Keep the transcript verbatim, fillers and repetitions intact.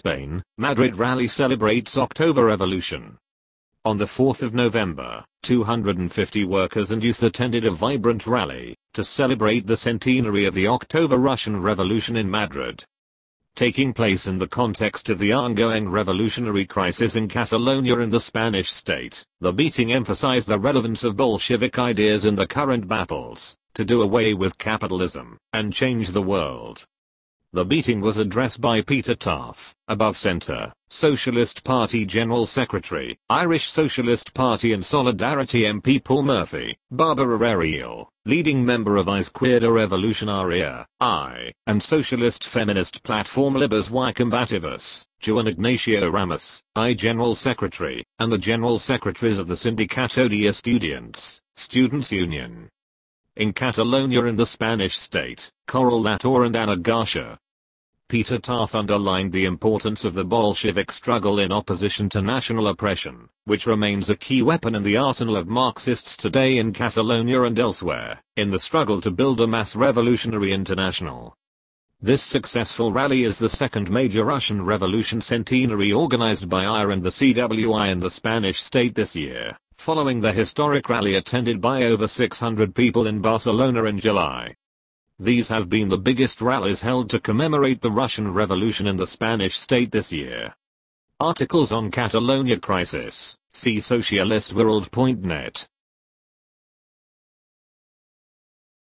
Spain, Madrid rally celebrates October Revolution. On the fourth of November, two hundred fifty workers and youth attended a vibrant rally to celebrate the centenary of the October Russian Revolution in Madrid. Taking place in the context of the ongoing revolutionary crisis in Catalonia and the Spanish state, the meeting emphasized the relevance of Bolshevik ideas in the current battles to do away with capitalism and change the world. The meeting was addressed by Peter Taaffe, above centre, Socialist Party General Secretary, Irish Socialist Party and Solidarity M P Paul Murphy, Barbara Ariel, leading member of Izquierda Revolucionaria, I, and Socialist Feminist Platform Libres y Combativas, Juan Ignacio Ramos, I General Secretary, and the General Secretaries of the Sindicato de Estudiantes, Students' Union. In Catalonia and the Spanish state, Coral Latour and Ana Garcia. Peter Taaffe underlined the importance of the Bolshevik struggle in opposition to national oppression, which remains a key weapon in the arsenal of Marxists today in Catalonia and elsewhere, in the struggle to build a mass revolutionary international. This successful rally is the second major Russian Revolution centenary organized by I R and the C W I in the Spanish state this year, following the historic rally attended by over six hundred people in Barcelona in July. These have been the biggest rallies held to commemorate the Russian Revolution in the Spanish state this year. Articles on Catalonia crisis, see socialistworld dot net.